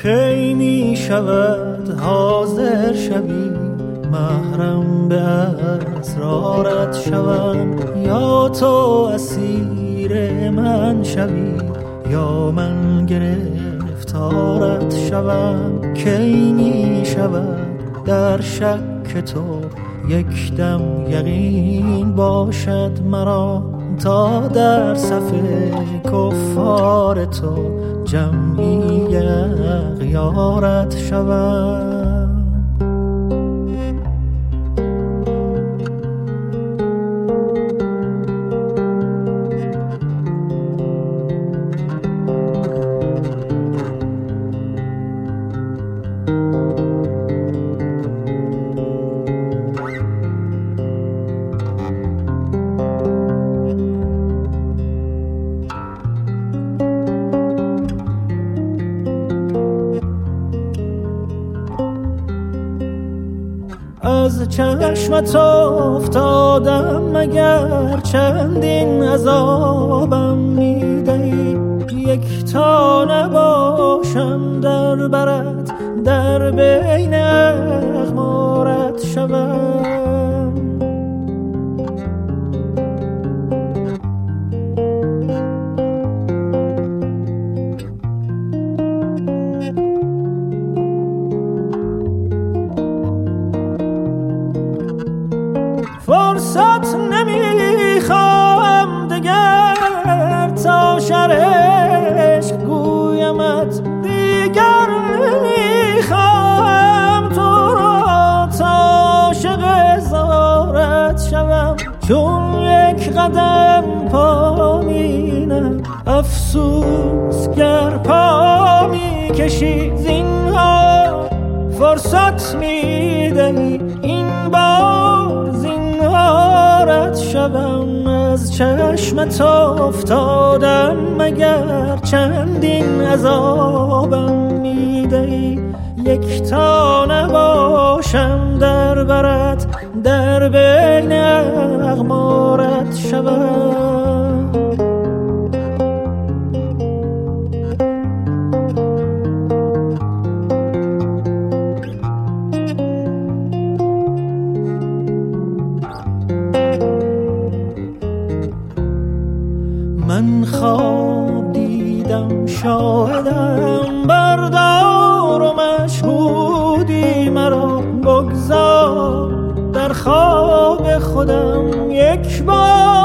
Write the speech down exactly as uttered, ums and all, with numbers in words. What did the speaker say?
کی می شود حاضر شوی محرم به اسرارت شوم، یا تو اسیر من شوی یا من گرفتارت شوم. کی می شود در شک تو یک دم یقین باشد مرا، تا در صف کفار تو جمعی اغیارت شوم. از چشمت افتادم مگر چندین عذابم میدهی، یک تا نباشم در برت در بین اغمارت شوم. فرصت نمیخوام دگر تا شرش گویمت، دیگر نمیخوام تو را تا عاشق زارت شوم. چون یک قدم پا مینم افسوس گر پا میکشی، زینهار فرصت میدهی این بار زینهارت شوم. از چشمت افتادم مگر چندین عذابم میدهی، یک تا نباشم در برت در بین اغمارت شوم. من خواب دیدم شاهدم بردار و مشهودی مرا، بگذار در خواب خودم یک بار